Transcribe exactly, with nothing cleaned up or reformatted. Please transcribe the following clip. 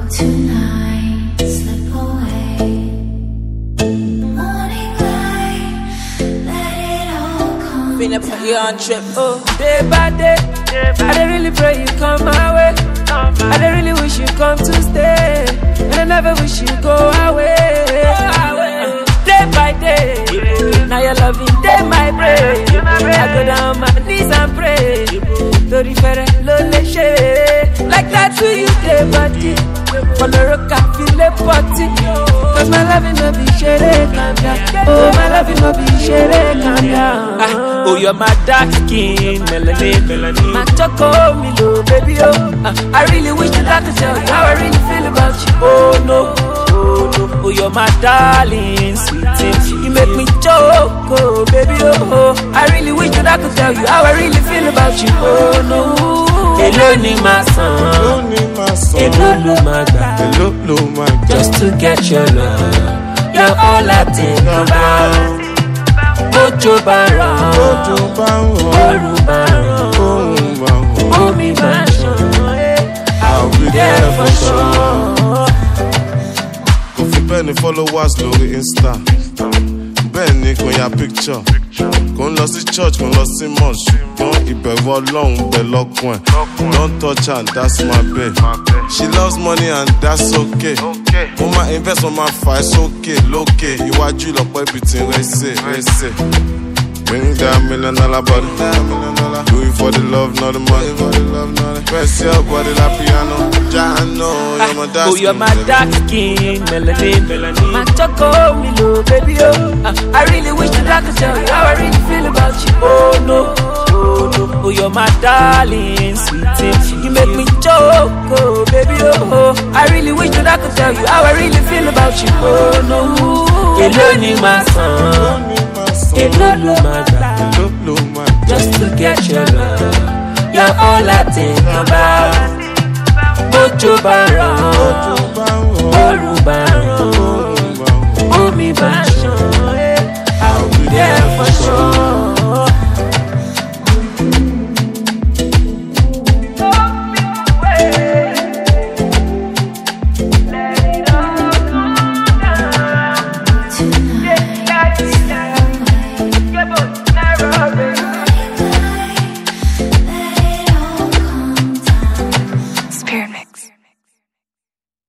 tonight, slip away. Morning light, let it all come. Finna put you on trip. Oh, day by day, I don't really pray you come my way. I don't really wish you come to stay, and I never wish you go away. Day by day, now you're loving day my brain. I go down my knees and pray. Tori fere lole share, like that to you day by day. For the rock I feel a party, cause my loving no be share, calm down. Oh, my loving no be share, calm down. Ah, oh, you're my dark skin, melanin, melanin. My choco, me low, baby, oh. Ah, I really wish that I could tell you how I really feel about you. Oh no, oh no, oh you're my darling, sweetie. You make me choke, oh baby, oh, oh. I really wish that I could tell you how I really feel about you. Oh no, hello ni my son, hello lo my God, hello lo my God. Just to get your love, you're all I think about. Ojo bara, Ojo bara, Oru bara, Omi bara, I'll be there for sure. sure. Kò fi bẹ́ẹ̀ ni followers lórí Insta. Bẹ́ẹ̀ ni kò ya picture. Kò ń lọ sí church, kò ń lọ sí mosque. Ṣùgbọ́n ìbẹ̀rù Ọlọ́run bẹ lọ́kùn ẹ̀. Don't touch her, that's my babe. She loves money and that's okay. Mo máa invest, mo máa fà ẹ́ sókè lókè. Iwájú lọ́pọ̀ ibi tí ń rẹ́sẹ̀ rẹ́sẹ̀. Bring that million dollar body. Do it for the love, not the money. Press your body like piano. Jano, you're my dark skin. Oh, you're my dark skin, melanin, melanin. My choco, me low, baby, oh. Uh, I really wish that I could tell you how I really feel about you. Oh no, oh no, oh you're my darling, sweetie. You make me choke, oh baby, oh, oh. I really wish that I could tell you how I really feel about you. Oh no, hello ni my son. Hello, lo my God, just to get your love, you're all I think about. Ojo bara,